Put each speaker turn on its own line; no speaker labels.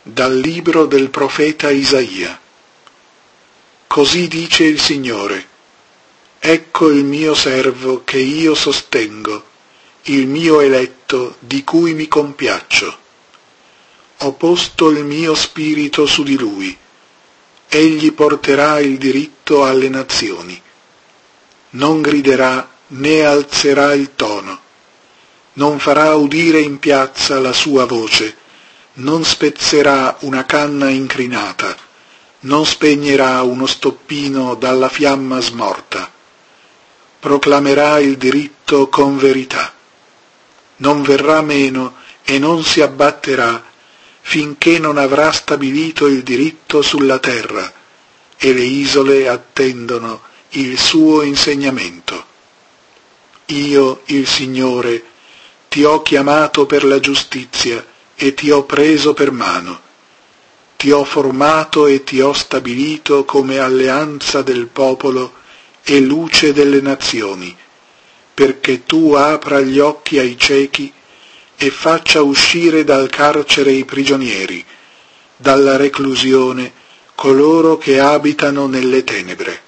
Dal libro del profeta Isaia. Così dice il Signore: ecco il mio servo che io sostengo, il mio eletto di cui mi compiaccio. Ho posto il mio spirito su di lui. Egli porterà il diritto alle nazioni. Non griderà né alzerà il tono. Non farà udire in piazza la sua voce. Non spezzerà una canna incrinata, non spegnerà uno stoppino dalla fiamma smorta. Proclamerà il diritto con verità. Non verrà meno e non si abbatterà finché non avrà stabilito il diritto sulla terra, e le isole attendono il suo insegnamento. Io, il Signore, ti ho chiamato per la giustizia, e ti ho preso per mano. Ti ho formato e ti ho stabilito come alleanza del popolo e luce delle nazioni, perché tu apra gli occhi ai ciechi e faccia uscire dal carcere i prigionieri, dalla reclusione coloro che abitano nelle tenebre.